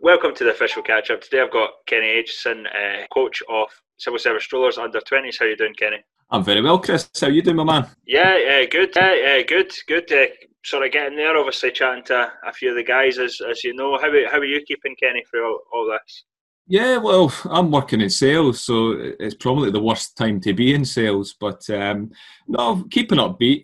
Welcome to the official catch-up. Today I've got Kenny Aitchison, coach of Civil Service Strollers under-20s. How are you doing, Kenny? I'm very well, Chris. How are you doing, my man? Yeah, good. Good. Sort of getting there, obviously chatting to a few of the guys, as you know. How are you keeping, Kenny, through all this? Yeah, well, I'm working in sales, so it's probably the worst time to be in sales. But no, keeping upbeat.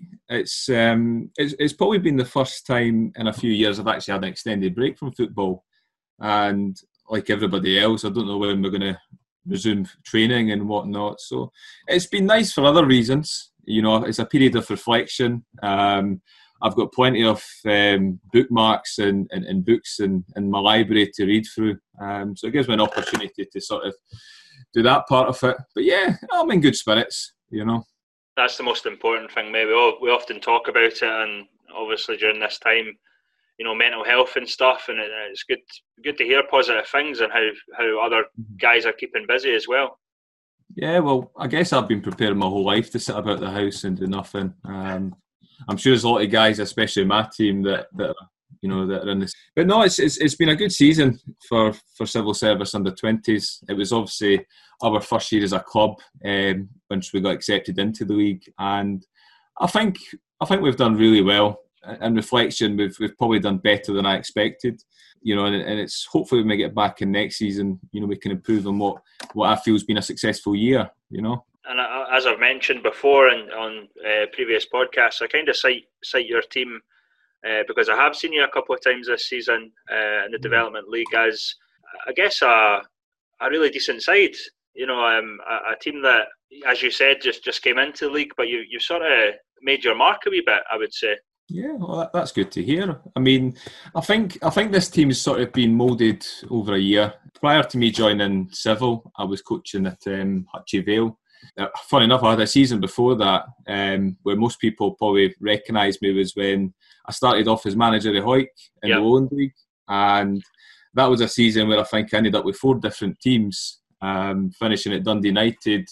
It's probably been the first time in a few years I've actually had an extended break from football. And like everybody else, I don't know when we're going to resume training and whatnot. So it's been nice for other reasons. You know, it's a period of reflection. I've got plenty of bookmarks and books in my library to read through. So it gives me an opportunity to sort of do that part of it. But yeah, I'm in good spirits, you know. That's the most important thing, maybe. We often talk about it, and obviously during this time, you know, mental health and stuff, and it's good to hear positive things and how other guys are keeping busy as well. Yeah, well, I guess I've been preparing my whole life to sit about the house and do nothing. I'm sure there's a lot of guys, especially my team, that are in this. But no, it's been a good season for Civil Service under-20s. It was obviously our first year as a club once we got accepted into the league, and I think we've done really well. In reflection, we've probably done better than I expected, you know, and it's hopefully when we get back in next season, you know, we can improve on what I feel has been a successful year, you know. And as I've mentioned before on previous podcasts, I kind of cite your team because I have seen you a couple of times this season in the Development League as, I guess, a really decent side. You know, a team that, as you said, just came into the league, but you sort of made your mark a wee bit, I would say. Yeah, well, that's good to hear. I mean, I think this team's sort of been moulded over a year. Prior to me joining Civil, I was coaching at Hutchie Vale. Funny enough, I had a season before that where most people probably recognise me was when I started off as manager of Hawick in the Lowland League, and that was a season where I think I ended up with 4 different teams, finishing at Dundee United.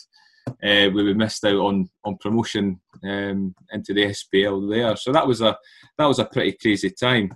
We missed out on promotion into the SPL there, so that was a pretty crazy time.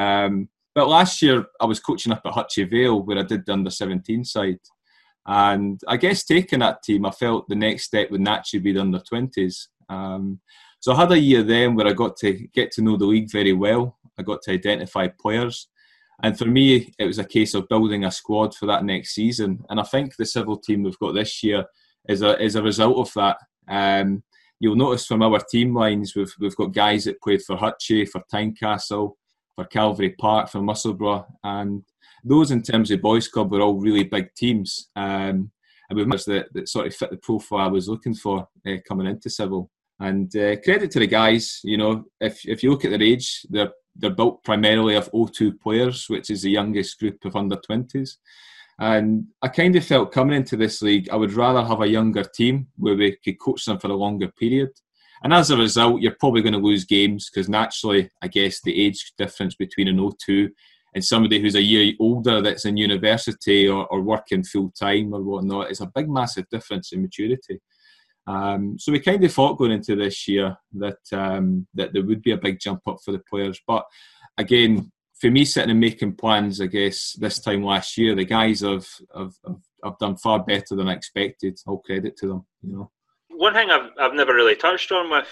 But last year I was coaching up at Hutchie Vale where I did the under-17 side, and I guess taking that team, I felt the next step would naturally be the under-20s. So I had a year then where I got to get to know the league very well. I got to identify players, and for me it was a case of building a squad for that next season. And I think the Civil team we've got this year is a result of that. You'll notice from our team lines, we've got guys that played for Hutchie, for Tynecastle, for Calvary Park, for Musselburgh, and those in terms of boys club were all really big teams. And we've managed that sort of fit the profile I was looking for coming into Civil. And credit to the guys, you know, if you look at their age, they're built primarily of O2 players, which is the youngest group of under-20s. And I kind of felt coming into this league, I would rather have a younger team where we could coach them for a longer period. And as a result, you're probably going to lose games because naturally, I guess, the age difference between an O2 and somebody who's a year older that's in university or working full-time or whatnot is a big, massive difference in maturity. So we kind of thought going into this year that there would be a big jump up for the players. But again, for me, sitting and making plans, I guess, this time last year, the guys have done far better than I expected. All credit to them, you know. One thing I've never really touched on with,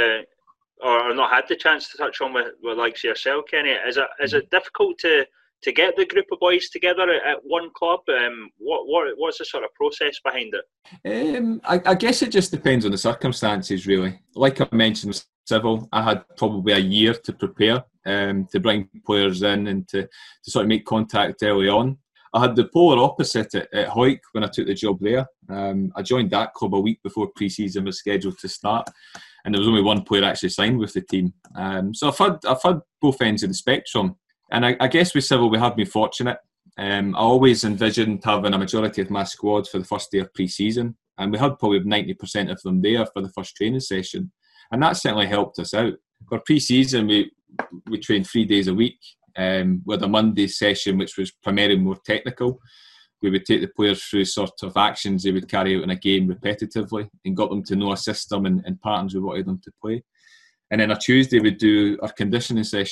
or not had the chance to touch on with like yourself, Kenny, is it difficult to get the group of boys together at one club? What's the sort of process behind it? I guess it just depends on the circumstances, really. Like I mentioned with Civil, I had probably a year to prepare to bring players in and to sort of make contact early on. I had the polar opposite at Hawick when I took the job there. I joined that club a week before pre-season was scheduled to start, and there was only one player actually signed with the team. So I've had both ends of the spectrum, and I guess with Civil we have been fortunate. I always envisioned having a majority of my squad for the first day of pre-season, and we had probably 90% of them there for the first training session, and that certainly helped us out. For pre-season, we trained 3 days a week. With a Monday session, which was primarily more technical. We would take the players through sort of actions they would carry out in a game repetitively and got them to know a system and patterns we wanted them to play. And then a Tuesday we'd do our conditioning session.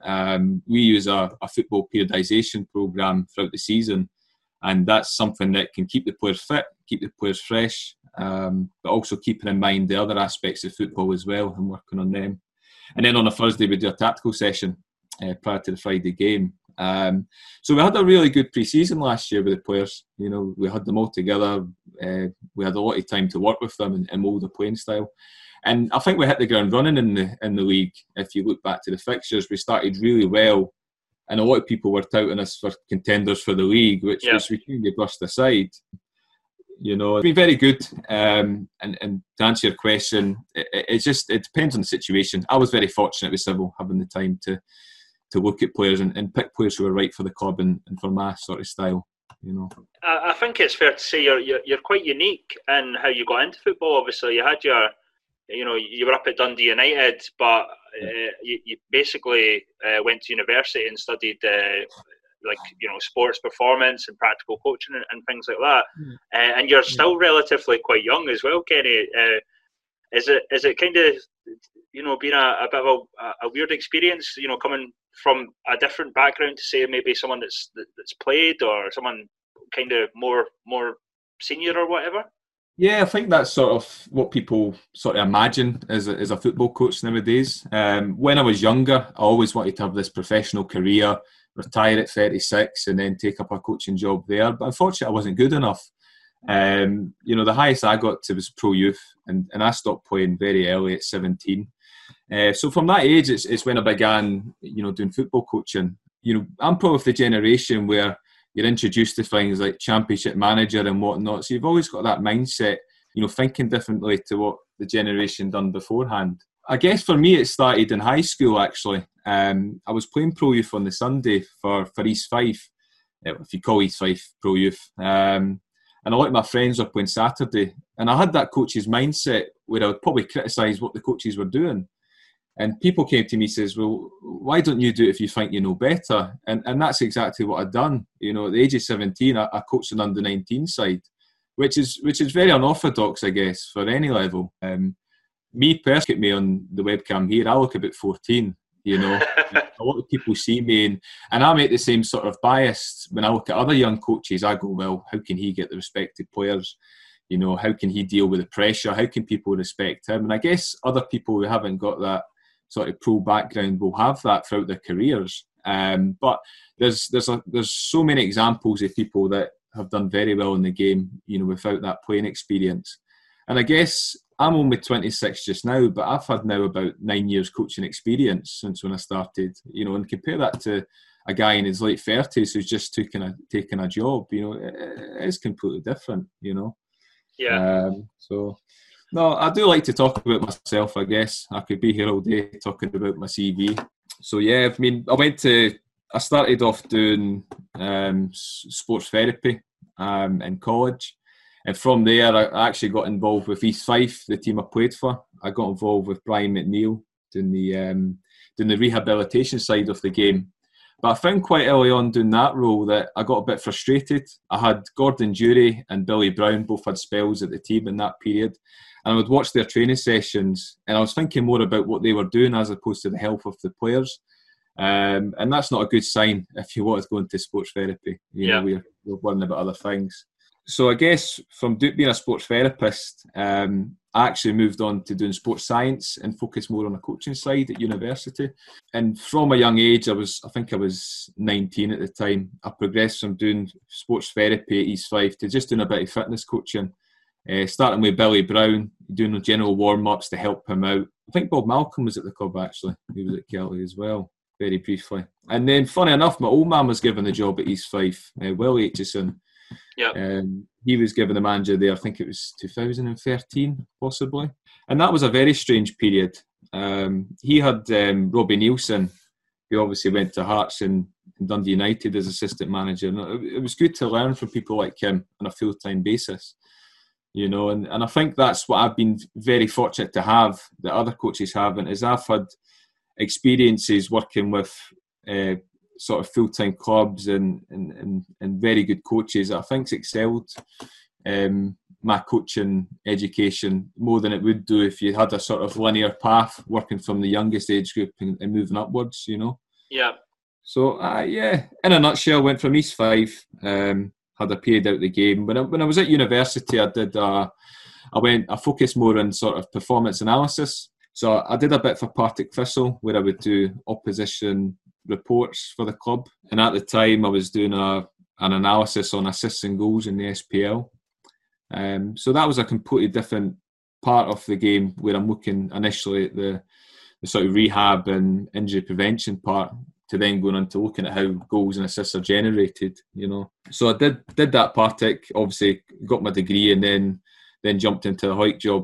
We use a football periodisation programme throughout the season, and that's something that can keep the players fit, keep the players fresh, but also keeping in mind the other aspects of football as well and working on them. And then on a Thursday we do a tactical session prior to the Friday game. So we had a really good pre-season last year with the players. We had them all together. We had a lot of time to work with them and mould the playing style. And I think we hit the ground running in the league. If you look back to the fixtures, we started really well, and a lot of people were touting us for contenders for the league, which we kind of brushed aside. It's been very good. And to answer your question, it depends on the situation. I was very fortunate with Civil having the time to look at players and pick players who are right for the club and for my sort of style. I think it's fair to say you're quite unique in how you got into football. Obviously, you had you were up at Dundee United, but you basically went to university and studied sports performance and practical coaching and things like that. And you're still relatively quite young as well, Kenny. Is it kind of been a bit of a weird experience, coming from a different background to say maybe someone that's played or someone kind of more senior or whatever? Yeah, I think that's sort of what people sort of imagine as a football coach nowadays. When I was younger, I always wanted to have this professional career, retire at 36 and then take up a coaching job there. But unfortunately, I wasn't good enough. The highest I got to was pro youth, and I stopped playing very early at 17. So from that age, it's when I began, doing football coaching. I'm probably of the generation where you're introduced to things like Championship Manager and whatnot. So you've always got that mindset, thinking differently to what the generation done beforehand. I guess for me, it started in high school, actually. I was playing pro youth on the Sunday for East Fife, if you call East Fife pro youth. And a lot of my friends were playing Saturday. And I had that coach's mindset where I would probably criticise what the coaches were doing. And people came to me and says, well, why don't you do it if you think you know better? And that's exactly what I'd done. At the age of 17, I coached an under-19 side, which is very unorthodox, I guess, for any level. Me personally, on the webcam here, I look about 14. A lot of people see me, and I make the same sort of bias when I look at other young coaches. I go, well, how can he get the respected players? How can he deal with the pressure? How can people respect him? And I guess other people who haven't got that sort of pro background will have that throughout their careers. But there's so many examples of people that have done very well in the game, without that playing experience. And I guess I'm only 26 just now, but I've had now about 9 years coaching experience since when I started, and compare that to a guy in his late 30s who's just taken a job, it is completely different, Yeah. No, I do like to talk about myself, I guess. I could be here all day talking about my CV. So, yeah, I started off doing sports therapy in college. And from there, I actually got involved with East Fife, the team I played for. I got involved with Brian McNeil doing the rehabilitation side of the game. But I found quite early on doing that role that I got a bit frustrated. I had Gordon Dury and Billy Brown both had spells at the team in that period. And I would watch their training sessions and I was thinking more about what they were doing as opposed to the health of the players. And that's not a good sign if you want to go into sports therapy. We're worrying about other things. So I guess from being a sports therapist, I actually moved on to doing sports science and focused more on a coaching side at university. And from a young age, I think I was 19 at the time, I progressed from doing sports therapy at East Fife to just doing a bit of fitness coaching. Starting with Billy Brown, doing the general warm-ups to help him out. I think Bob Malcolm was at the club, actually. He was at Kelly as well, very briefly. And then, funny enough, my old man was given the job at East Fife, Will Aitchison. Yeah. He was given the manager there, I think it was 2013, possibly. And that was a very strange period. He had Robbie Nielsen, who obviously went to Hearts and Dundee United as assistant manager. And it was good to learn from people like him on a full-time basis. And I think that's what I've been very fortunate to have that other coaches haven't, is I've had experiences working with sort of full-time clubs and very good coaches that I think's excelled my coaching education more than it would do if you had a sort of linear path working from the youngest age group and moving upwards, Yeah. So, yeah, in a nutshell, went from East Fife, had a period out the game. When I was at university, I focused more on sort of performance analysis. So I did a bit for Partick Thistle, where I would do opposition reports for the club. And at the time, I was doing an analysis on assists and goals in the SPL. So that was a completely different part of the game, where I'm looking initially at the sort of rehab and injury prevention part, to then going on to looking at how goals and assists are generated, So I did that Partick, obviously got my degree, and then jumped into the Hoyt job,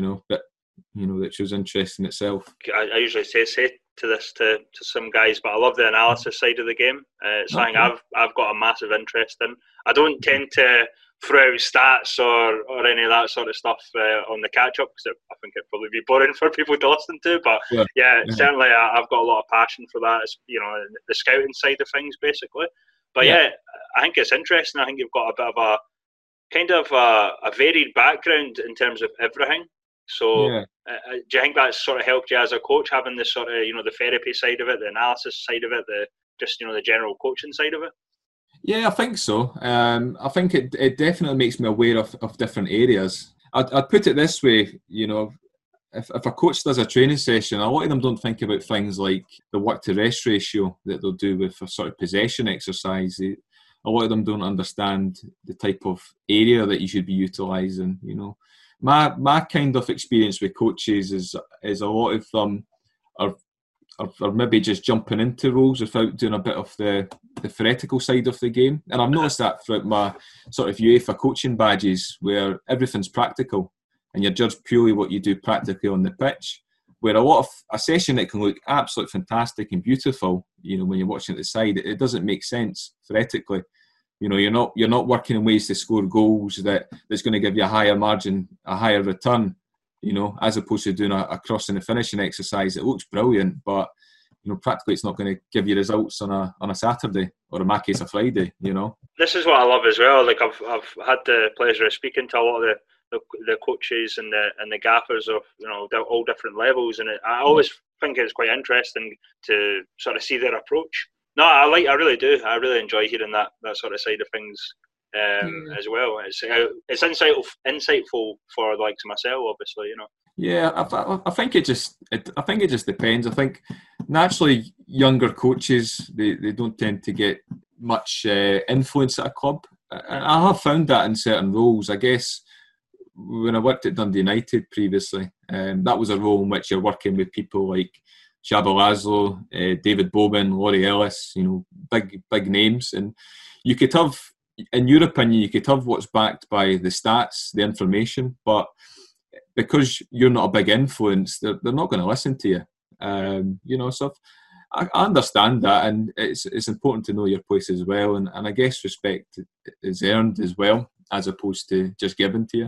which was interesting itself. I usually say to this to some guys, but I love the analysis side of the game. It's something I've got a massive interest in. I don't tend to throw out stats or any of that sort of stuff on the catch-up, because I think it'd probably be boring for people to listen to. But certainly I've got a lot of passion for that. It's, the scouting side of things, basically. But I think it's interesting. I think you've got a bit of a kind of a varied background in terms of everything. So do you think that's sort of helped you as a coach, having this sort of, the therapy side of it, the analysis side of it, the general coaching side of it? Yeah, I think so. I think it definitely makes me aware of different areas. I'd put it this way, if a coach does a training session, a lot of them don't think about things like the work to rest ratio that they'll do with a sort of possession exercise. A lot of them don't understand the type of area that you should be utilising, My kind of experience with coaches is a lot of them are maybe just jumping into roles without doing a bit of the theoretical side of the game. And I've noticed that throughout my sort of UEFA coaching badges, where everything's practical and you're judged purely what you do practically on the pitch, where a session that can look absolutely fantastic and beautiful, when you're watching at the side, it doesn't make sense theoretically. You're not working in ways to score goals that's going to give you a higher margin, a higher return, as opposed to doing a crossing and finishing exercise. It looks brilliant, but practically it's not going to give you results on a Saturday, or in my case a Friday. This is what I love as well. Like I've had the pleasure of speaking to a lot of the coaches and the gaffers of all different levels, and I always think it's quite interesting to sort of see their approach. No, I really do. I really enjoy hearing that sort of side of things as well. It's insightful for the likes of myself, obviously. Yeah, I think it just depends. I think naturally younger coaches they don't tend to get much influence at a club, and I have found that in certain roles. I guess when I worked at Dundee United previously, that was a role in which you're working with people like Xabi Laszlo, David Bowman, Laurie Ellis, big names. And you could have, in your opinion, what's backed by the stats, the information, but because you're not a big influence, they're not going to listen to you. So I understand that, and it's important to know your place as well. And I guess respect is earned as well, as opposed to just given to you.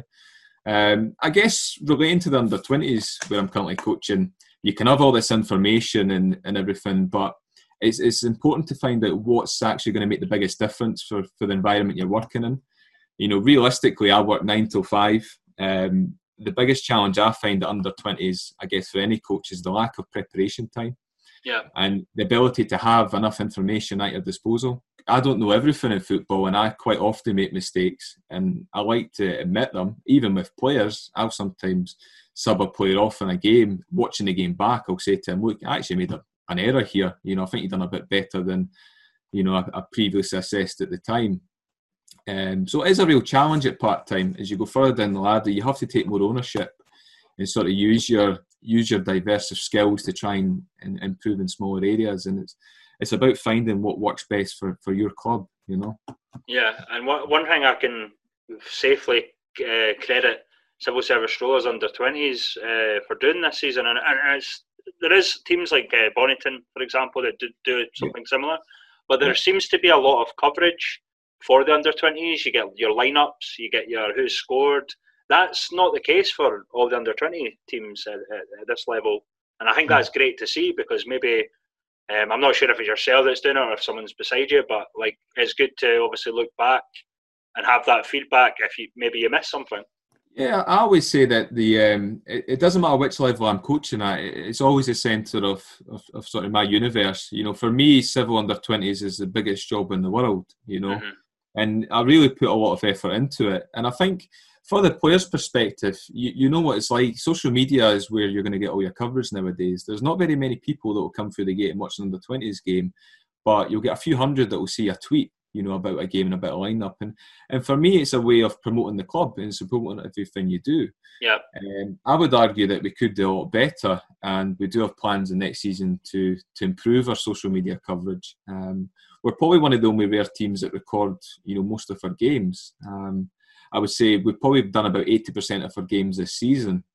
I guess relating to the under-20s, where I'm currently coaching, you can have all this information and everything, but it's important to find out what's actually going to make the biggest difference for the environment you're working in. Realistically, I work 9 till 5. The biggest challenge I find at under-20s, I guess, for any coach is the lack of preparation time. Yeah. And the ability to have enough information at your disposal. I don't know everything in football, and I quite often make mistakes, and I like to admit them. Even with players, I'll sometimes sub a player off in a game. Watching the game back, I'll say to him, look, I actually made an error here. I think you've done a bit better than I previously assessed at the time. So it is a real challenge at part-time. As you go further down the ladder, you have to take more ownership and sort of use your diverse skills to try and improve in smaller areas. And it's about finding what works best for your club, Yeah, and one thing I can safely credit Civil Service Rollers under-20s for doing this season, and there is teams like Bonnyton, for example, that do something similar, but there seems to be a lot of coverage for the under-20s. You get your lineups, you get your who's scored. That's not the case for all the under-20 teams at this level, and I think that's great to see, because maybe I'm not sure if it's yourself that's doing it or if someone's beside you, but it's good to obviously look back and have that feedback if you miss something. Yeah, I always say that it doesn't matter which level I'm coaching at. It's always the centre of sort of my universe. For me, civil under-20s is the biggest job in the world. Mm-hmm. And I really put a lot of effort into it. And I think for the players' perspective, you know what it's like. Social media is where you're going to get all your coverage nowadays. There's not very many people that will come through the gate and watch an under-20s game, but you'll get a few hundred that will see a tweet, about a game and a bit of lineup. And for me, it's a way of promoting the club and supporting everything you do. Yeah. I would argue that we could do a lot better, and we do have plans in next season to improve our social media coverage. We're probably one of the only rare teams that record, most of our games. I would say we've probably done about 80% of our games this season.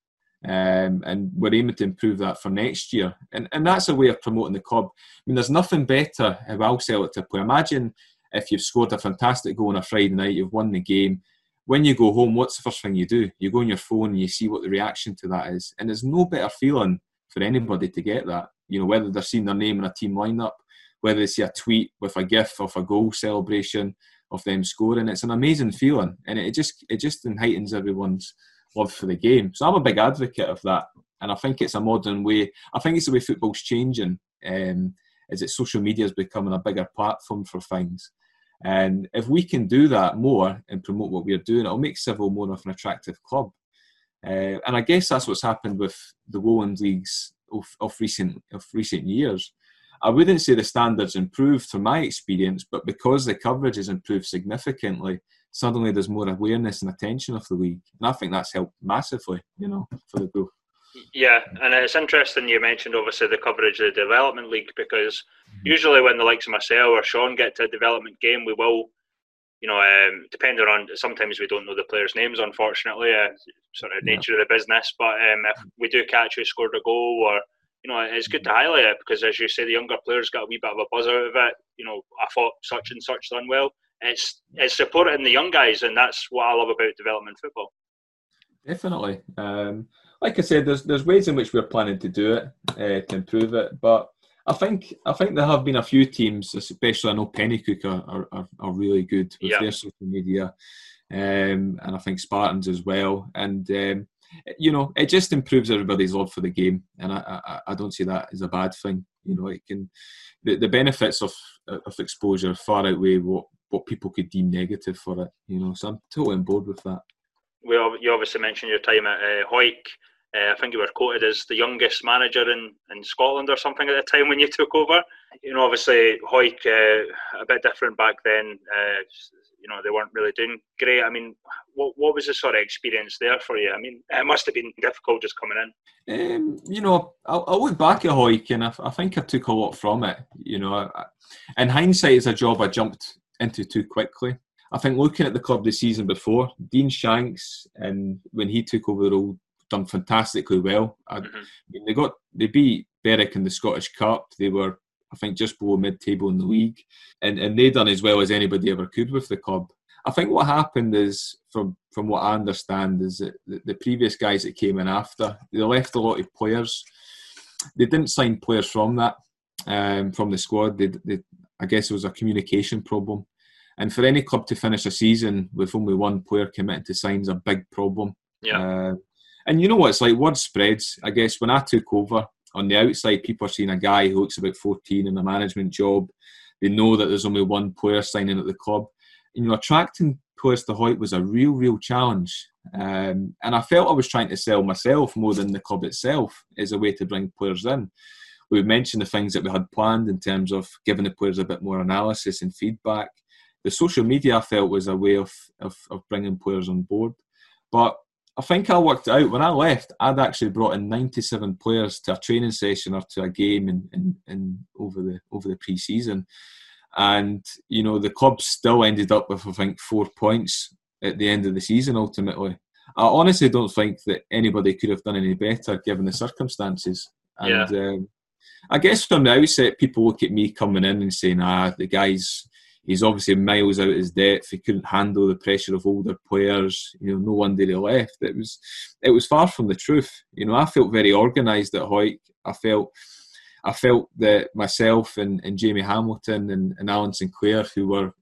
And we're aiming to improve that for next year. And that's a way of promoting the club. I mean, there's nothing better, if I'll sell it to a player. Imagine if you've scored a fantastic goal on a Friday night, you've won the game. When you go home, what's the first thing you do? You go on your phone and you see what the reaction to that is. And there's no better feeling for anybody to get that. Whether they're seeing their name in a team lineup, whether they see a tweet with a gif of a goal celebration of them scoring. It's an amazing feeling. And it just heightens everyone's love for the game. So I'm a big advocate of that. And I think it's a modern way. I think it's the way football's changing. Is that social media is becoming a bigger platform for things. And if we can do that more and promote what we're doing, it'll make Civil more of an attractive club. And I guess that's what's happened with the Lowland leagues of recent years. I wouldn't say the standards improved from my experience, but because the coverage has improved significantly, suddenly there's more awareness and attention of the league. And I think that's helped massively, for the growth. Yeah, and it's interesting you mentioned obviously the coverage of the development league, because usually when the likes of myself or Sean get to a development game, we will, depending on, sometimes we don't know the players' names, unfortunately, sort of nature of the business, but if we do catch who scored a goal, or it's good to highlight it, because as you say, the younger players got a wee bit of a buzz out of it. I thought such and such done well. It's supporting the young guys, and that's what I love about development football. Definitely. Like I said, there's ways in which we're planning to do it, to improve it. But I think there have been a few teams, especially I know Pennycook are really good with their social media, and I think Spartans as well. And it just improves everybody's love for the game, and I don't see that as a bad thing. It can, the benefits of exposure far outweigh what people could deem negative for it. So I'm totally on board with that. You obviously mentioned your time at Hawick. I think you were quoted as the youngest manager in Scotland or something at the time when you took over. Obviously Hawick, a bit different back then. They weren't really doing great. I mean, what was the sort of experience there for you? I mean, it must have been difficult just coming in. I look back at Hawick and I think I took a lot from it. In hindsight, it's a job I jumped into too quickly. I think looking at the club the season before, Dean Shanks, and when he took over the role, done fantastically well. I mean, they beat Berwick in the Scottish Cup. They were, I think, just below mid-table in the league, and they done as well as anybody ever could with the club. I think what happened is, from what I understand, is that the previous guys that came in after, they left a lot of players. They didn't sign players from that, from the squad. I guess it was a communication problem. And for any club to finish a season with only one player committing to sign is a big problem. Yeah. And you know what it's like, word spreads. I guess when I took over, on the outside, people are seeing a guy who looks about 14 in a management job. They know that there's only one player signing at the club. And, attracting players to Hawick was a real challenge. And I felt I was trying to sell myself more than the club itself as a way to bring players in. We mentioned the things that we had planned in terms of giving the players a bit more analysis and feedback. The social media, I felt, was a way of bringing players on board. But I think I worked it out. When I left, I'd actually brought in 97 players to a training session or to a game in over the pre-season. And, the club still ended up with, I think, 4 points at the end of the season, ultimately. I honestly don't think that anybody could have done any better given the circumstances. And I guess from the outset, people look at me coming in and saying, the guy's... He's obviously miles out of his depth. He couldn't handle the pressure of older players. No wonder he left. It was far from the truth. I felt very organised at Hawick. I felt that myself and Jamie Hamilton and Alan Sinclair, who were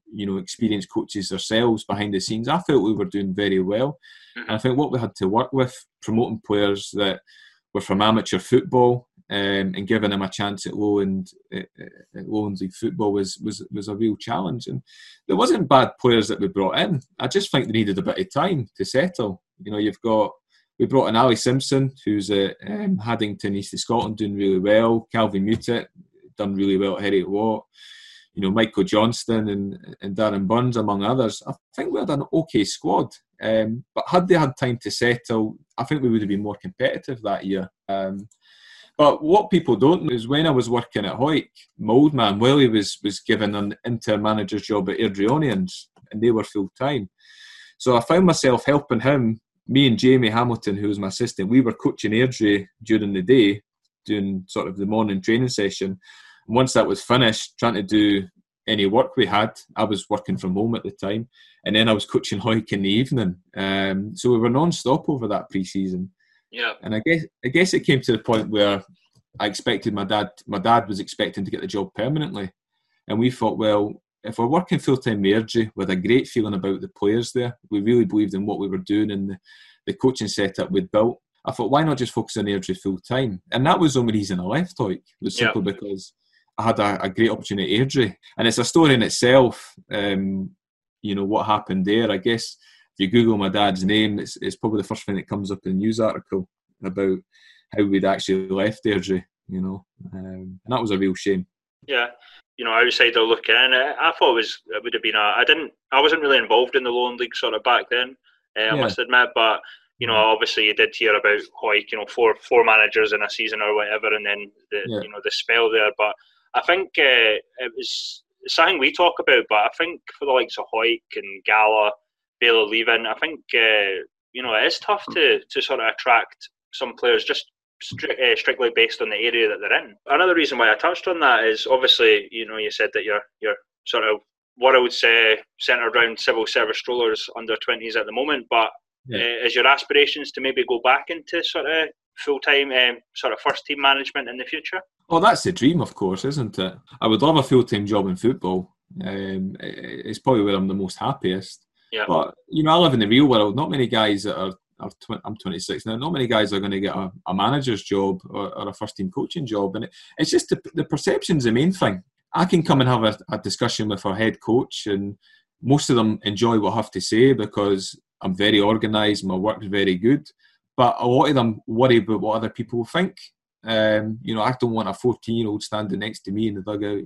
experienced coaches ourselves behind the scenes, I felt we were doing very well. And I think what we had to work with, promoting players that were from amateur football and giving them a chance at Lowland League football was a real challenge. And there wasn't bad players that we brought in. I just think they needed a bit of time to settle. We brought in Ali Simpson, who's at Haddington, East of Scotland, doing really well. Calvin Mutit, done really well at Heriot Watt. Michael Johnston and Darren Burns, among others. I think we had an okay squad. But had they had time to settle, I think we would have been more competitive that year. But what people don't know is when I was working at Hawick, my old man Willie was given an interim manager's job at Airdrieonians, and they were full-time. So I found myself helping him. Me and Jamie Hamilton, who was my assistant, we were coaching Airdrie during the day, doing sort of the morning training session. And once that was finished, trying to do any work we had, I was working from home at the time, and then I was coaching Hawick in the evening. So we were non-stop over that pre-season. Yeah. And I guess it came to the point where I expected my dad was expecting to get the job permanently. And we thought, well, if we're working full-time with Airdrie with a great feeling about the players there, we really believed in what we were doing and the coaching setup we'd built, I thought, why not just focus on Airdrie full-time? And that was the only reason I left Hawick, was simply because I had a great opportunity at Airdrie. And it's a story in itself, what happened there. I guess if you Google my dad's name, it's probably the first thing that comes up in a news article about how we'd actually left Airdrie, and that was a real shame. Yeah. Outsider looking in, I thought it would have been I wasn't really involved in the Lowland League sort of back then, I must admit, but obviously you did hear about Hawick, four managers in a season or whatever, and then the spell there. But I think it's something we talk about, but I think for the likes of Hawick and Gala, Baylor leaving, I think it is tough to sort of attract some players just strictly based on the area that they're in. Another reason why I touched on that is obviously, you said that you're sort of what I would say centred around civil service strollers under 20s at the moment, but is your aspirations to maybe go back into sort of full-time sort of first team management in the future? Well, that's the dream, of course, isn't it? I would love a full-time job in football. It's probably where I'm the most happiest. Yeah. But, I live in the real world. Not many guys that are I'm 26 now. Not many guys are going to get a manager's job or a first-team coaching job. And it's just the perception's the main thing. I can come and have a discussion with our head coach, and most of them enjoy what I have to say because I'm very organised, my work's very good. But a lot of them worry about what other people think. I don't want a 14-year-old standing next to me in the dugout.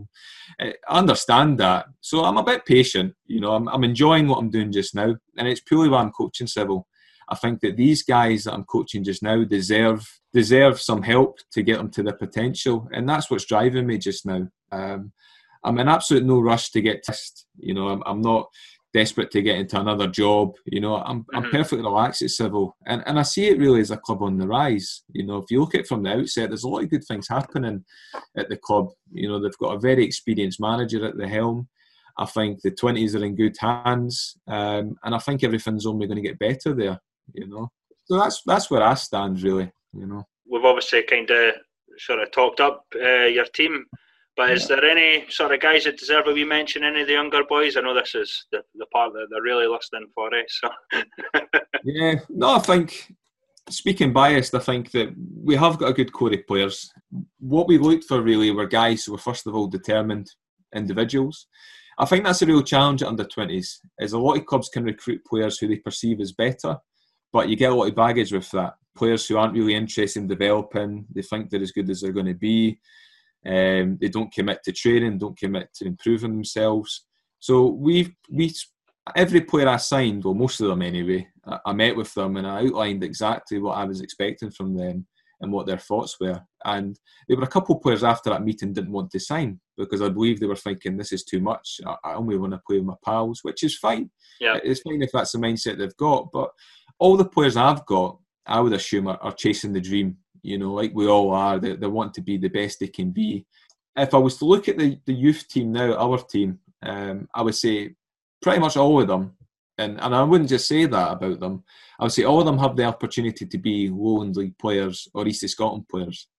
I understand that. So I'm a bit patient. I'm enjoying what I'm doing just now. And it's purely why I'm coaching civil. I think that these guys that I'm coaching just now deserve some help to get them to their potential, and that's what's driving me just now. I'm in absolute no rush to get test. I'm not desperate to get into another job. I'm perfectly relaxed at civil, and I see it really as a club on the rise. If you look at it from the outset, there's a lot of good things happening at the club. They've got a very experienced manager at the helm. I think the 20s are in good hands, and I think everything's only going to get better there. So that's where I stand, really. We've obviously kind of sort of talked up your team, but is there any sort of guys that deserve a wee mention? Any of the younger boys? I know this is the part that they're really listening for, so. Yeah, no, I think, speaking biased, I think that we have got a good core of players. What we looked for really were guys who were first of all determined individuals. I think that's a real challenge at under 20s, is a lot of clubs can recruit players who they perceive as better, but you get a lot of baggage with that. Players who aren't really interested in developing, they think they're as good as they're going to be. They don't commit to training, don't commit to improving themselves. So every player I signed, well, most of them anyway, I met with them and I outlined exactly what I was expecting from them and what their thoughts were. And there were a couple of players after that meeting didn't want to sign because I believe they were thinking, this is too much. I only want to play with my pals, which is fine. Yeah. It's fine if that's the mindset they've got. But all the players I've got, I would assume, are chasing the dream, like we all are. They want to be the best they can be. If I was to look at the youth team now, our team, I would say pretty much all of them, and I wouldn't just say that about them, I would say all of them have the opportunity to be Lowland League players or East of Scotland players.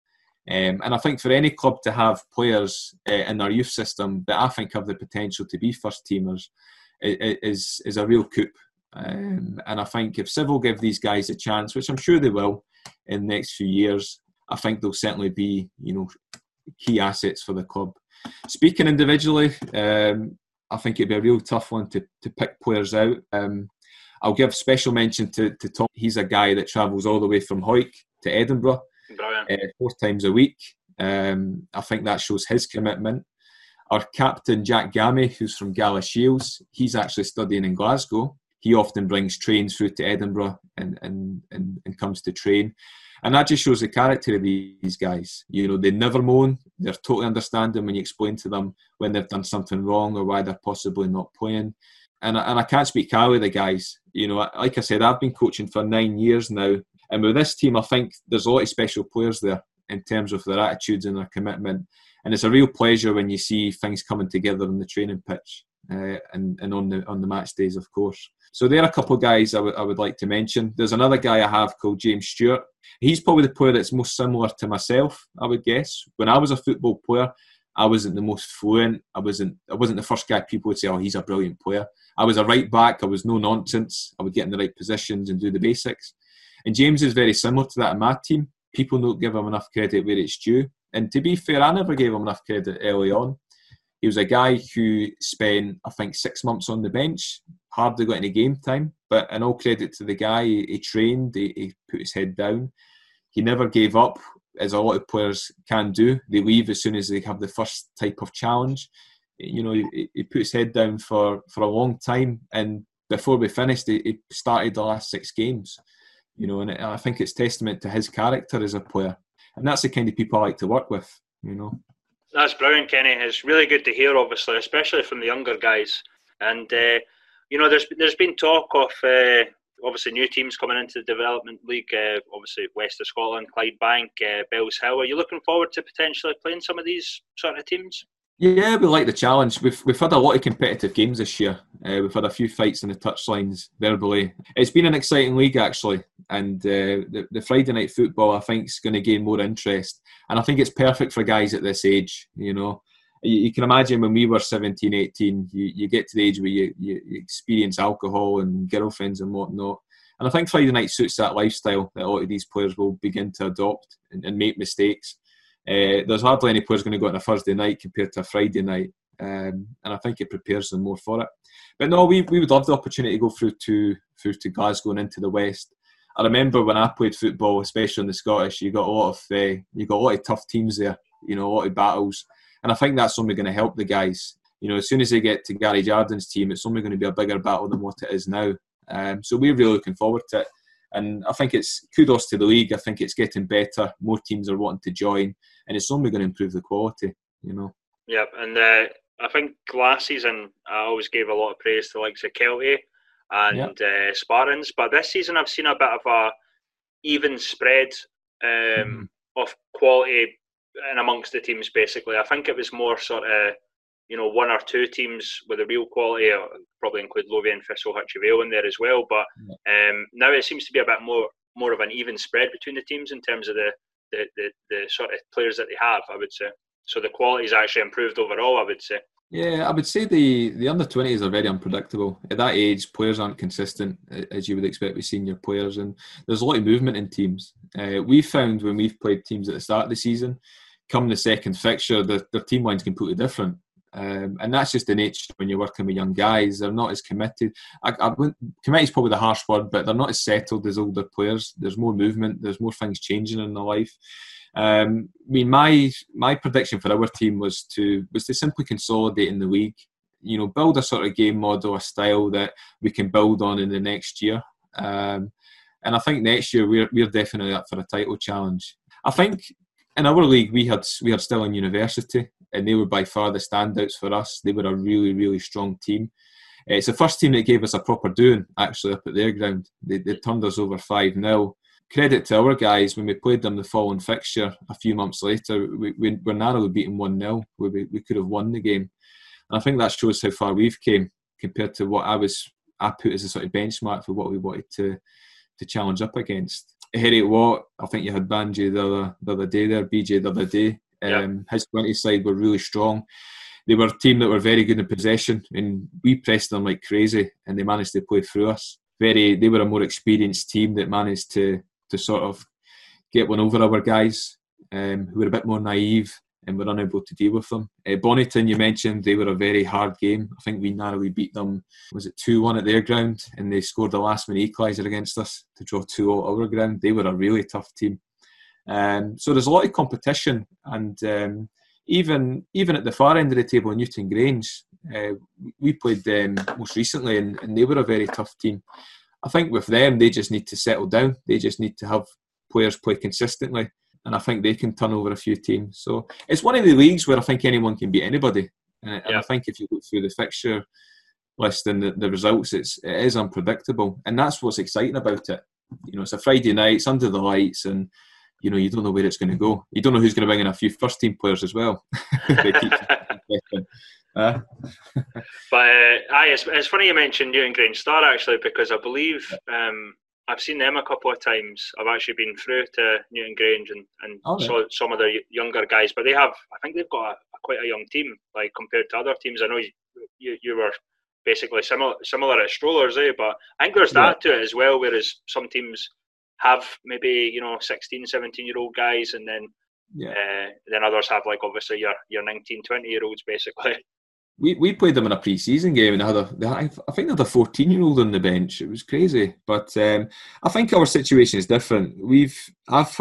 And I think for any club to have players in their youth system that I think have the potential to be first teamers is a real coup. And I think if Civil give these guys a chance, which I'm sure they will in the next few years, I think they'll certainly be, key assets for the club. Speaking individually, I think it'd be a real tough one to pick players out. I'll give special mention to Tom. He's a guy that travels all the way from Hawick to Edinburgh 4 times a week. I think that shows his commitment. Our captain, Jack Gammy, who's from Galashiels, he's actually studying in Glasgow. He often brings trains through to Edinburgh and comes to train. And that just shows the character of these guys. They never moan. They're totally understanding when you explain to them when they've done something wrong or why they're possibly not playing. And I can't speak highly of the guys. Like I said, I've been coaching for 9 years now. And with this team, I think there's a lot of special players there in terms of their attitudes and their commitment. And it's a real pleasure when you see things coming together on the training pitch and on the match days, of course. So there are a couple of guys I would like to mention. There's another guy I have called James Stewart. He's probably the player that's most similar to myself, I would guess. When I was a football player, I wasn't the most fluent. I wasn't the first guy people would say, oh, he's a brilliant player. I was a right back. I was no nonsense. I would get in the right positions and do the basics. And James is very similar to that in my team. People don't give him enough credit where it's due. And to be fair, I never gave him enough credit early on. He was a guy who spent, I think, 6 months on the bench, hardly got any game time. But in all credit to the guy, he trained, he put his head down. He never gave up, as a lot of players can do. They leave as soon as they have the first type of challenge. He put his head down for a long time. And before we finished, he started the last 6 games. And I think it's testament to his character as a player. And that's the kind of people I like to work with, That's brilliant, Kenny. It's really good to hear, obviously, especially from the younger guys. And, there's been talk of, obviously, new teams coming into the Development League, obviously West of Scotland, Clydebank, Bells Hill. Are you looking forward to potentially playing some of these sort of teams? Yeah, we like the challenge. We've had a lot of competitive games this year. We've had a few fights in the touchlines verbally. It's been an exciting league, actually. And the Friday night football, I think, is going to gain more interest. And I think it's perfect for guys at this age, You can imagine when we were 17, 18, you get to the age where you experience alcohol and girlfriends and whatnot. And I think Friday night suits that lifestyle that a lot of these players will begin to adopt and make mistakes. There's hardly any players going to go on a Thursday night compared to a Friday night. And I think it prepares them more for it. But no, we would love the opportunity to go through to Glasgow and into the West. I remember when I played football, especially in the Scottish, you got a lot of tough teams there, a lot of battles. And I think that's only going to help the guys. As soon as they get to Gary Jardin's team, it's only going to be a bigger battle than what it is now. So we're really looking forward to it. And I think it's kudos to the league. I think it's getting better. More teams are wanting to join. And it's only going to improve the quality, Yeah, and I think last season I always gave a lot of praise to the likes of Kelty and Spartans. But this season I've seen a bit of a even spread of quality in amongst the teams, basically. I think it was more sort of, 1 or 2 teams with a real quality. I'll probably include Lothian, Thistle, Hutchie Vale in there as well. But now it seems to be a bit more of an even spread between the teams in terms of the sort of players that they have, I would say. So the quality's actually improved overall, I would say. Yeah, I would say the under-20s are very unpredictable. At that age, players aren't consistent, as you would expect with senior players, and there's a lot of movement in teams. We've found when we've played teams at the start of the season, come the second fixture, their team line's completely different. And that's just the nature when you're working with young guys. They're not as committed. Committed is probably the harsh word, but they're not as settled as older players. There's more movement. There's more things changing in their life. My prediction for our team was to simply consolidate in the league. Build a sort of game model, a style that we can build on in the next year. And I think next year we're definitely up for a title challenge. I think in our league we had Stirling University, and they were by far the standouts for us. They were a really, really strong team. It's the first team that gave us a proper doing, actually, up at their ground. They turned us over 5-0. Credit to our guys, when we played them the following fixture a few months later, we were narrowly beaten 1-0. We could have won the game. And I think that shows how far we've came compared to what I put as a sort of benchmark for what we wanted to challenge up against. Harry Watt, I think you had Banji the other day there, BJ the other day. His 20 side were really strong. They were a team that were very good in possession, and we pressed them like crazy, and they managed to play through us. They were a more experienced team that managed to sort of get one over our guys, who were a bit more naive and were unable to deal with them. Bonnyton, you mentioned, they were a very hard game. I think we narrowly beat them, was it 2-1 at their ground, and they scored the last minute equaliser against us to draw 2-2 at our ground. They were a really tough team. So there's a lot of competition, and even at the far end of the table, Newton Grange, we played them most recently, and they were a very tough team. I think with them, they just need to settle down. They just need to have players play consistently, and I think they can turn over a few teams. So it's one of the leagues where I think anyone can beat anybody. And I think if you look through the fixture list and the results, it is unpredictable, and that's what's exciting about it. You know, it's a Friday night, it's under the lights, and you know, you don't know where it's going to go. You don't know who's going to bring in a few first team players as well. But it's funny you mentioned Newton Grange Star, actually, because I believe I've seen them a couple of times. I've actually been through to Newton Grange and saw some of the younger guys, but I think they've got quite a young team, like compared to other teams. I know you were basically similar at Strollers, but I think there's that to it as well, whereas some teams have maybe 16, 17-year-old guys, and then others have, like, obviously your 19, 20-year-olds basically. We played them in a pre-season game, and I think they had a 14-year-old on the bench. It was crazy, but I think our situation is different. I've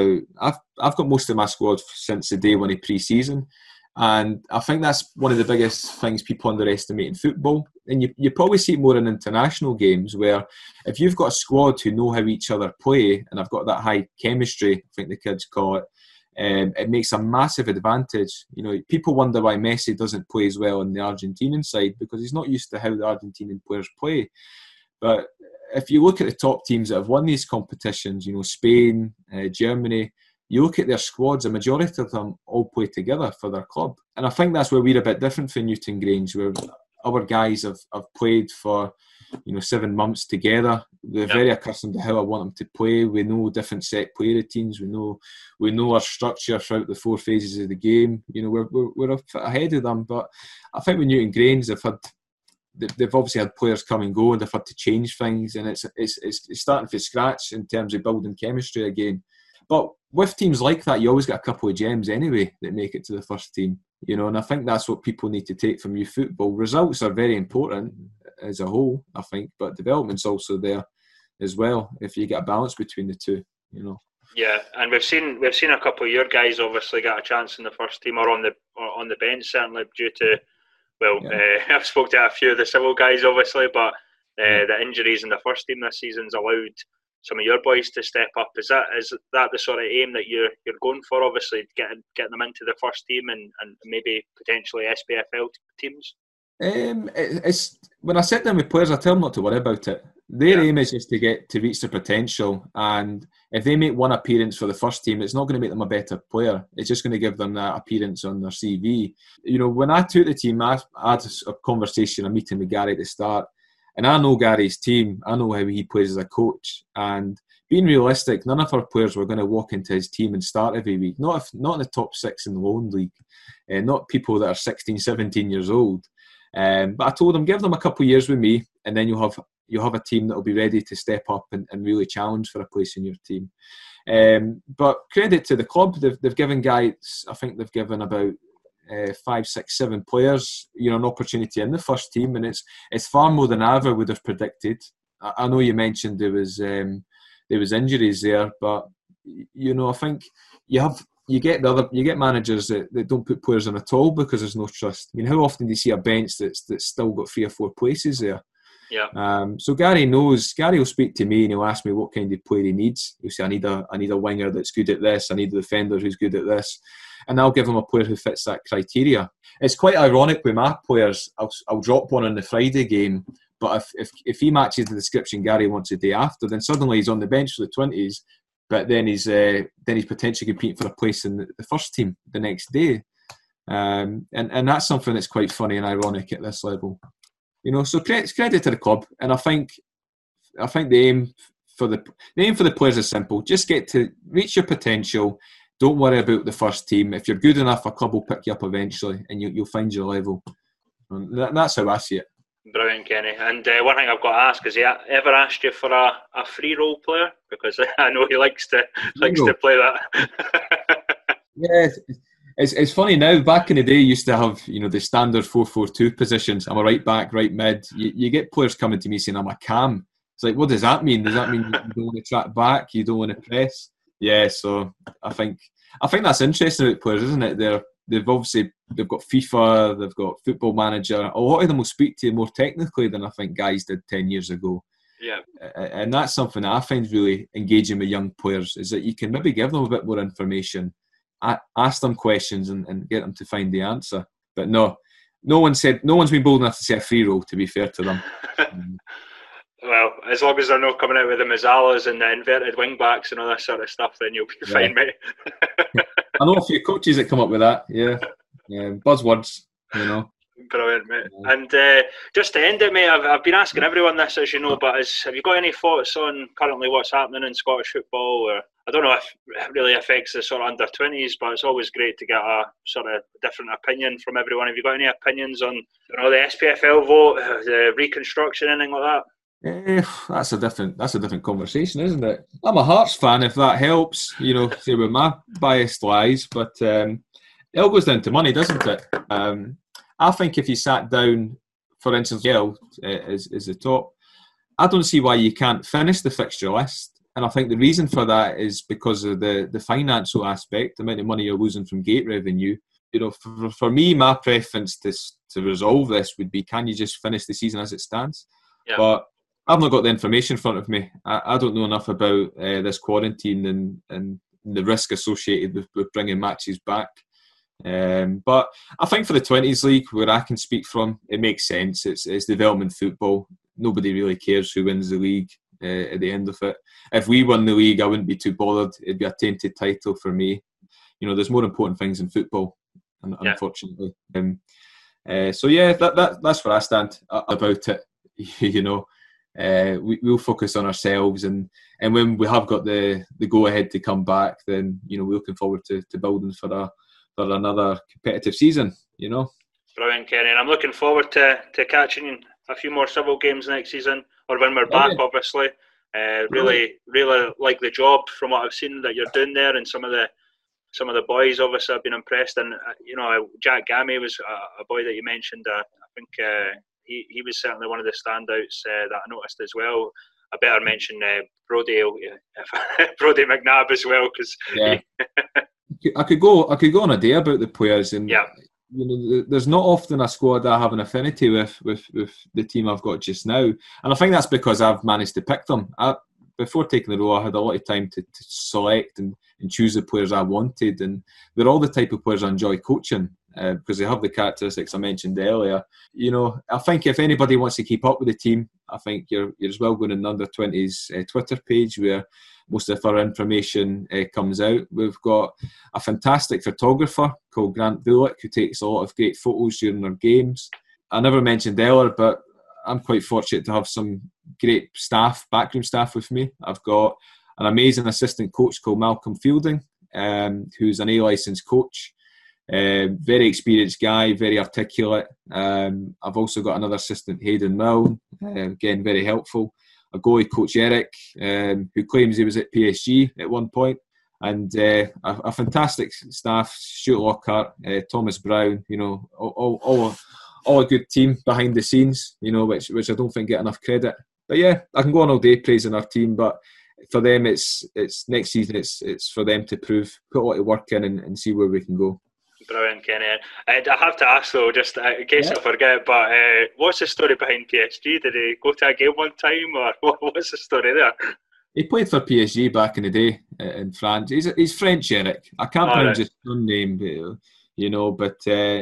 got most of my squad since the day one of pre-season, and I think that's one of the biggest things people underestimate in football. And you probably see it more in international games, where if you've got a squad who know how each other play and have got that high chemistry, I think the kids call it, it makes a massive advantage. You know, people wonder why Messi doesn't play as well on the Argentinian side, because he's not used to how the Argentinian players play. But if you look at the top teams that have won these competitions, you know, Spain, Germany, you look at their squads, a majority of them all play together for their club. And I think that's where we're a bit different from Newton Grange, where our guys have played for 7 months together. They're very accustomed to how I want them to play. We know different set play routines. We know our structure throughout the 4 phases of the game. You know, we're a bit ahead of them. But I think with Newton Grange, they've obviously had players come and go, and they've had to change things, and it's starting from scratch in terms of building chemistry again. But with teams like that, you always get a couple of gems anyway that make it to the first team. You know, and I think that's what people need to take from youth football. Results are very important as a whole, I think, but development's also there as well if you get a balance between the two, you know. Yeah, and we've seen a couple of your guys obviously get a chance in the first team or on the bench, certainly due to I've spoke to a few of the civil guys obviously, but the injuries in the first team this season's allowed some of your boys to step up. Is that the sort of aim that you're going for, obviously, getting them into the first team and maybe potentially SPFL teams? It's when I sit down with players, I tell them not to worry about it. Their aim is just to reach their potential, and if they make one appearance for the first team, it's not going to make them a better player. It's just going to give them that appearance on their CV. You know, when I took the team, I had a conversation, a meeting with Gary at the start. And I know Gary's team. I know how he plays as a coach. And being realistic, none of our players were going to walk into his team and start every week. Not in the top 6 in the Lone League. Not people that are 16, 17 years old. But I told them, give them a couple of years with me, and then you'll have a team that will be ready to step up and really challenge for a place in your team. But credit to the club. They've given guys, I think they've given about 5, 6, 7 players, an opportunity in the first team, and it's far more than I ever would have predicted. I know you mentioned there was injuries there, but I think you get managers that don't put players in at all because there's no trust. I mean, how often do you see a bench that's still got 3 or 4 places there? Yeah. So Gary knows. Gary will speak to me and he'll ask me what kind of player he needs. He'll say, I need a winger that's good at this. I need a defender who's good at this. And I'll give him a player who fits that criteria. It's quite ironic with my players. I'll drop one in the Friday game, but if he matches the description Gary wants the day after, then suddenly he's on the bench for the 20s, but then he's potentially competing for a place in the first team the next day. And that's something that's quite funny and ironic at this level. So credit to the club, and I think the aim the aim for the players is simple. Just get to reach your potential. Don't worry about the first team. If you're good enough, a club will pick you up eventually, and you'll find your level. And that's how I see it. Brilliant, Kenny. And one thing I've got to ask, has he ever asked you for a free role player? Because I know he likes to play that. Yeah, it's funny now. Back in the day, you used to have the standard 4-4-2 positions. I'm a right back, right mid. You get players coming to me saying I'm a cam. It's like, what does that mean? Does that mean you don't want to track back? You don't want to press? Yeah. So I think that's interesting about players, isn't it? They've got FIFA, they've got Football Manager. A lot of them will speak to you more technically than I think guys did 10 years ago. Yeah. And that's something that I find really engaging with young players, is that you can maybe give them a bit more information, ask them questions and get them to find the answer. But no one's been bold enough to say a free roll, to be fair to them. Well, as long as they're not coming out with the Mazzalas and the inverted wing backs and all that sort of stuff, then you'll be fine, mate. I know a few coaches that come up with that, yeah. Buzzwords, Brilliant, mate. Yeah. And just to end it, mate, I've been asking everyone this, as you know, but have you got any thoughts on currently what's happening in Scottish football? Or I don't know if it really affects the sort of under-20s, but it's always great to get a sort of different opinion from everyone. Have you got any opinions on the SPFL vote, the reconstruction, anything like that? That's a different conversation, isn't it? I'm a Hearts fan, if that helps, say where my bias lies, but it all goes down to money, doesn't it? I think if you sat down, for instance, Yale is the top, I don't see why you can't finish the fixture list, and I think the reason for that is because of the financial aspect, the amount of money you're losing from gate revenue. For me, my preference to resolve this would be, can you just finish the season as it stands? Yeah. But I've not got the information in front of me. I don't know enough about this quarantine and the risk associated with bringing matches back. But I think for the 20s league, where I can speak from, it makes sense. It's development football. Nobody really cares who wins the league at the end of it. If we won the league, I wouldn't be too bothered. It'd be a tainted title for me. There's more important things in football, unfortunately. So yeah, that's where I stand about it. We'll focus on ourselves, and when we have got the go ahead to come back, then we're looking forward to building for another competitive season. Brilliant, Kenny, and I'm looking forward to catching a few more civil games next season, or when we're back, obviously. Really like the job from what I've seen that you're doing there, and some of the boys obviously have been impressed, and Jack Gammy was a boy that you mentioned. I think he was certainly one of the standouts that I noticed as well. I better mention Brodie McNabb as well, because I could go on a day about the players, and there's not often a squad that I have an affinity with the team I've got just now, and I think that's because I've managed to pick them. Before taking the role, I had a lot of time to select and choose the players I wanted, and they're all the type of players I enjoy coaching. Because they have the characteristics I mentioned earlier. I think if anybody wants to keep up with the team, I think you're as well going on the Under-20s Twitter page, where most of our information comes out. We've got a fantastic photographer called Grant Bullock, who takes a lot of great photos during our games. I never mentioned earlier, but I'm quite fortunate to have some great staff, backroom staff with me. I've got an amazing assistant coach called Malcolm Fielding, who's an A-licensed coach. Very experienced guy, very articulate. I've also got another assistant, Hayden Milne, again very helpful. A goalie coach, Eric, who claims he was at PSG at one point, and a fantastic staff, Stuart Lockhart, Thomas Brown. All a good team behind the scenes. Which I don't think get enough credit. But yeah, I can go on all day praising our team, but for them, it's next season. It's for them to put a lot of work in and see where we can go. Brilliant, Kenny. I have to ask though, just in case I forget, but what's the story behind PSG? Did he go to a game one time, or what's the story there? He played for PSG back in the day in France. He's French, Eric. I can't pronounce his name, but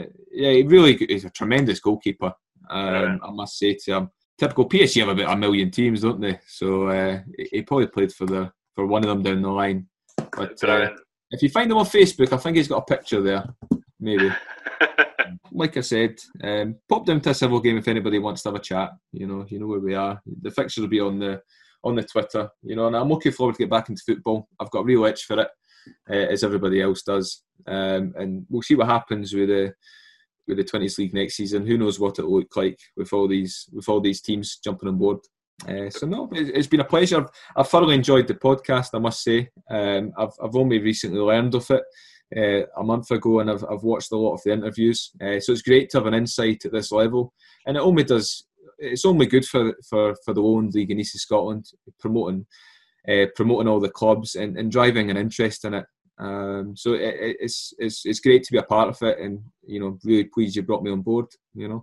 he's a tremendous goalkeeper. I must say to him. Typical PSG have about 1 million teams, don't they? So he probably played for one of them down the line. But if you find him on Facebook, I think he's got a picture there. Maybe. Like I said, pop down to a civil game if anybody wants to have a chat. You know where we are. The fixtures will be on the on the Twitter, and I'm looking forward to get back into football. I've got a real itch for it, as everybody else does, and we'll see what happens with the 20s League next season. Who knows what it'll look like with all these teams jumping on board. It's been a pleasure. I've thoroughly enjoyed the podcast, I must say. I've only recently learned of it a month ago, and I've watched a lot of the interviews. So it's great to have an insight at this level, and it's only good for the Lowland League in East of Scotland, promoting all the clubs and driving an interest in it. So it's great to be a part of it, and really pleased you brought me on board. No,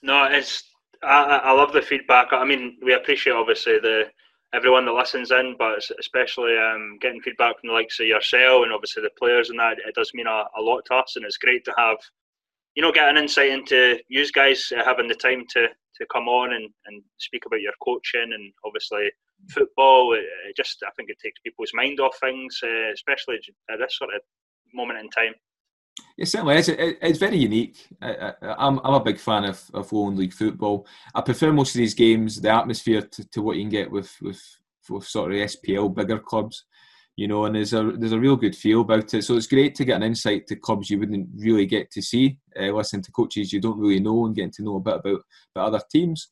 I love the feedback. I mean, we appreciate obviously everyone that listens in, but especially getting feedback from the likes of yourself and obviously the players and that. It does mean a lot to us, and it's great to have get an insight into you guys having the time to come on and speak about your coaching and obviously football. I think it takes people's mind off things, especially at this sort of moment in time. It certainly is. It's very unique. I'm a big fan of Lowland League football. I prefer most of these games, the atmosphere to what you can get with sort of SPL bigger clubs, and there's a real good feel about it. So it's great to get an insight to clubs you wouldn't really get to see, listen to coaches you don't really know, and getting to know a bit about other teams.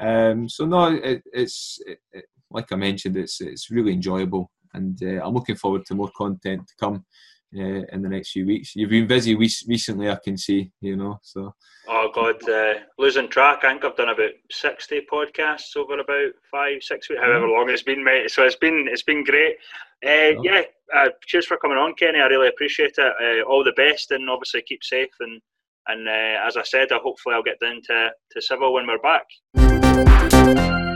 It's like I mentioned, it's really enjoyable, and I'm looking forward to more content to come in the next few weeks. You've been busy recently, I can see, so. Oh God, losing track. I think I've done about 60 podcasts over about 5-6 weeks, however long it's been, mate. So it's been great. Cheers for coming on, Kenny. I really appreciate it. All the best, and obviously keep safe. And as I said, hopefully I'll get down to Civil when we're back.